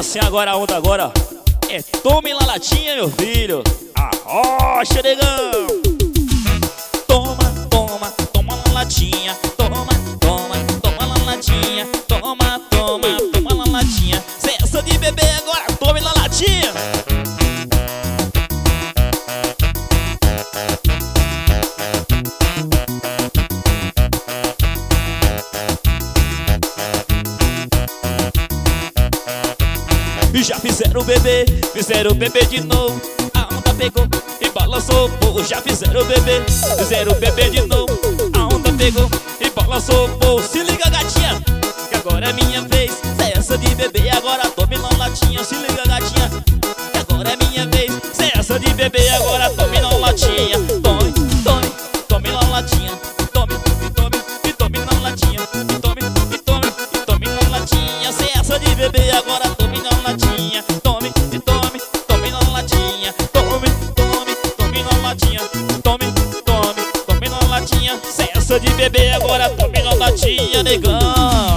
assim agora, a onda agora é tome lá latinha, meu filho. Arrocha, negão. Toma, toma, toma lá latinha. Toma, toma, toma lá latinha. Toma, toma, toma lá latinha. Cessa de beber agora, tome lá latinha. E já fizeram o bebê de novo. A onda pegou e balançou, pô. Já fizeram o bebê de novo. A onda pegou e balançou, pô. Se liga, gatinha, que agora é minha vez. Cessa de beber, agora tome na latinha. Se liga, gatinha, que agora é minha vez. Cessa de beber, agora tome na latinha. Tome, tome, tome na latinha. Tome, e tome, e tome na latinha. E tome, e tome, e tome na latinha. Cessa de beber, agora tome na latinha. Tome, e tome, tome na latinha. Tome, tome, tome na latinha. Tome, tome, tome na latinha. Cessa de beber, agora tome na latinha, negão.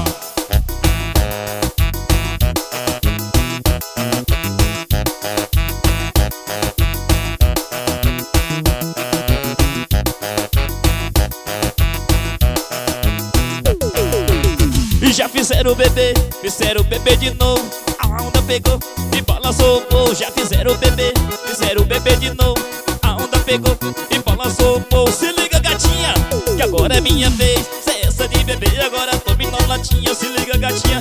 E já fizeram o bebê de novo. A onda pegou e balançou, pô. Já fizeram o bebê de novo. A onda pegou e balançou, pô. Se liga, gatinha, que agora é minha vez. Cessa de beber, agora tome na latinha. Se liga, gatinha,